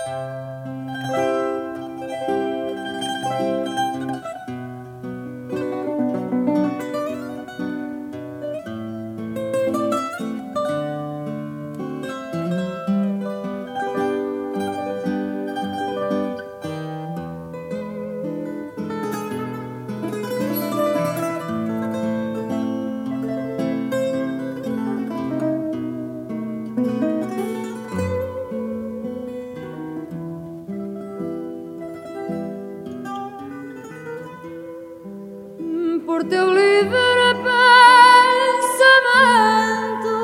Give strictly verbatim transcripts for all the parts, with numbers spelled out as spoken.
Por teu livre pensamento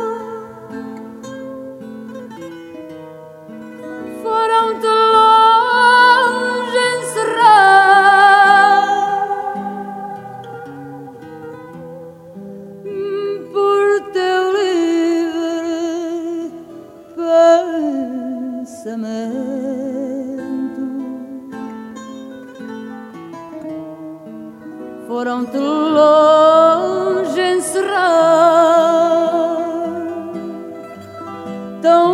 foram-te longe encerrar. Por teu livre pensamento foram-te longe encerrar, tão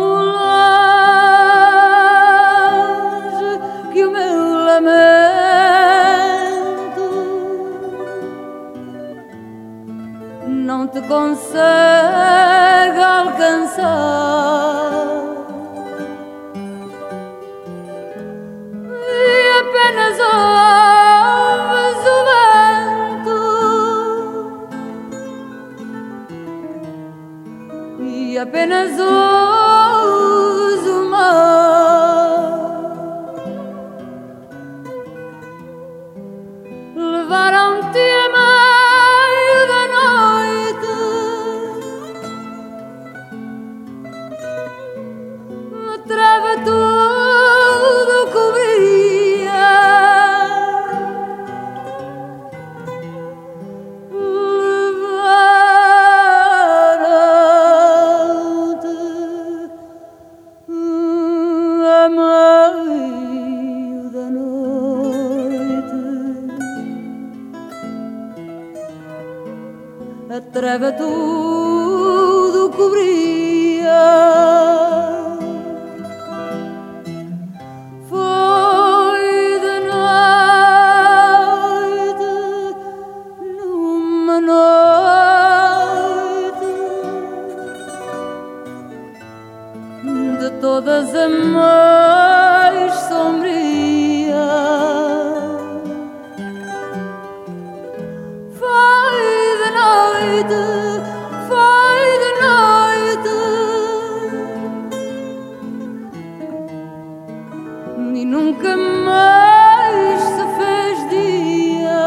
longe que o meu lamento não te consegue alcançar. E apenas ouves o e apenas ouço o mar. Levaram-te a meio da noite, a treva tudo cobria. A treva tudo cobria. Foi de noite, numa noite de todas a mais sombria. Foi de noite e nunca mais se fez dia.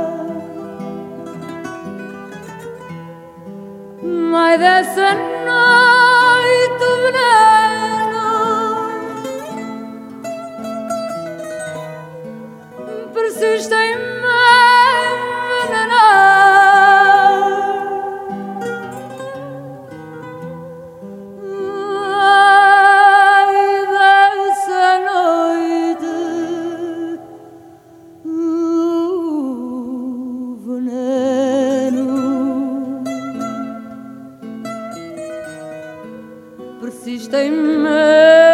Ai, dessa noite o veneno persiste em me envenenar. Persiste em me